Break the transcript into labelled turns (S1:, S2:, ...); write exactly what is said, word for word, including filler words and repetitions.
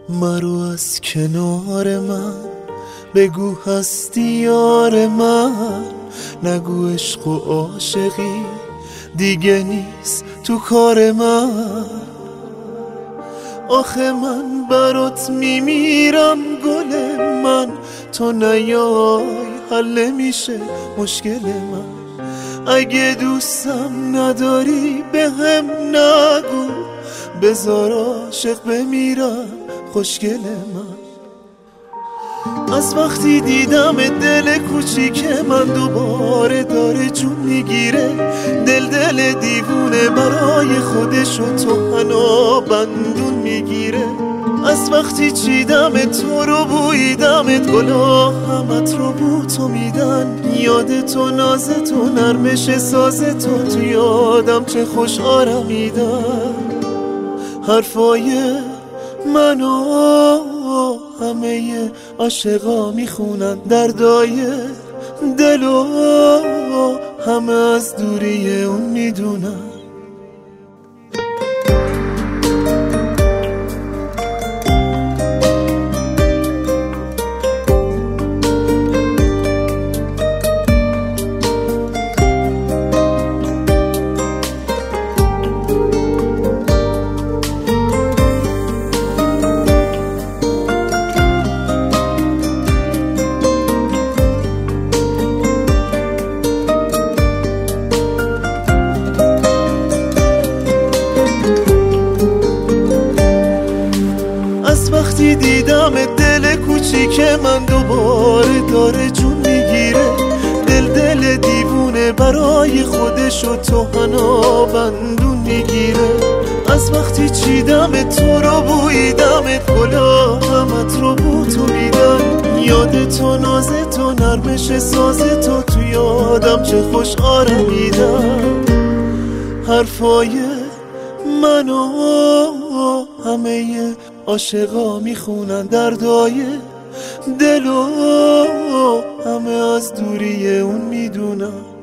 S1: مرو از کنار من، بگو هستی یار من. نگو عشق و عاشقی دیگه نیست تو کار من. آخه من برات میمیرم گل من، تو نیای حل نمیشه مشکل من. اگه دوستم نداری به هم نگو، بذار عاشق بمیرم خوشگل من. از وقتی دیدم دل کوچیک من دوباره داره جون میگیره. دل دل دیوونه برای خودشو تو حنا بندون میگیره. از وقتی چیدم تو رو بویدمت، گلا همت رو بو تو میدن. یاد تو ناز تو نرمش ساز تو تو یادم چه خوش آرمیدن. حرفای منو همه عاشقا میخونن، دردای دلو همه از دوری اون میدونن. از وقتی دیدم دل کوچیک من دوباره داره جون میگیره. دل دل دیوونه برای خودشو تو حنا بندون میگیره. از وقتی چیدم تو رو بویدمت، گلا همت رو بو تو میدن. یاد تو ناز تو نرمش ساز تو تو یادم چه خوش آرمیدن. حرفای منو همه عاشقا میخونن، دردای دلو همه از دوری اون میدونن.